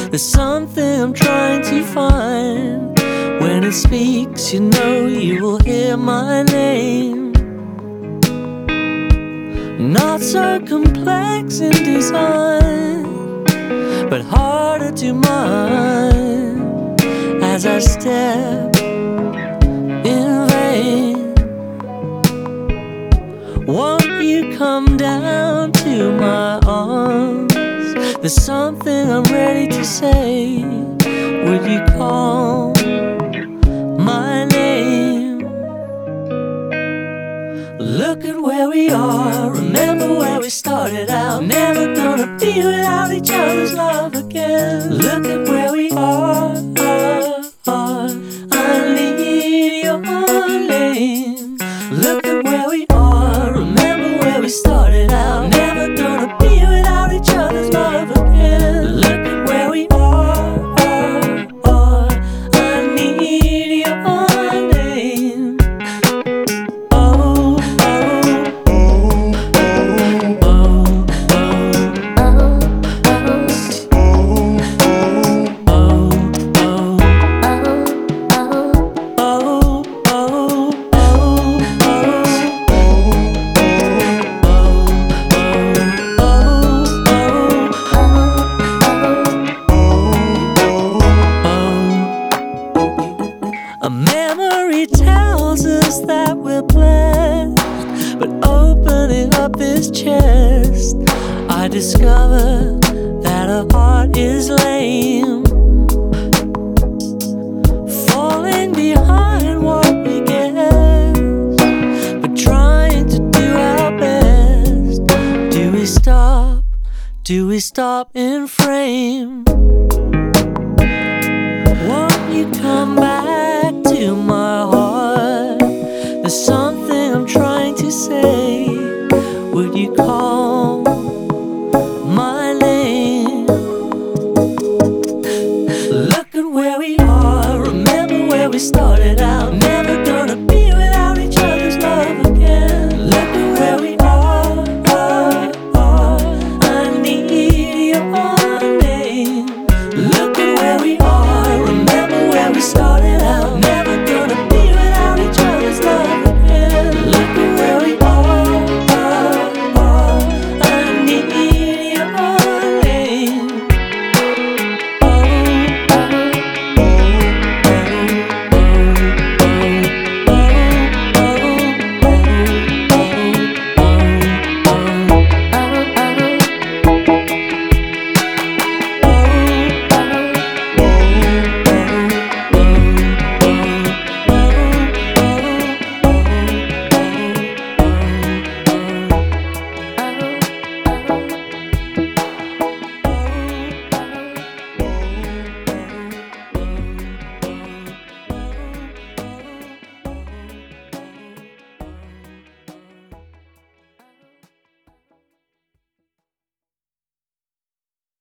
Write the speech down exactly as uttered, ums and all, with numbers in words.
There's something I'm trying to find. When it speaks, you know you will hear my name. Not so complex in design, but harder to mind as I step in vain. Won't you come down to my arms? There's something I'm ready to say. Would you call my name? Look at where we are, remember where we started out. Never gonna be without each other's love again. Look at where we are, are, are. I need your name. Look at where we are, remember where we started out. Never gonna be without each other's love again. Look at where we are, are, are. I need your name. Oh, oh, oh, oh, oh, a memory tells us that we're blessed, but opening up his chest, I discover that her heart is lame. Falling behind what we guess, but trying to do our best. Do we stop? Do we stop in frame? Won't you come back to my heart? There's something I'm trying to say.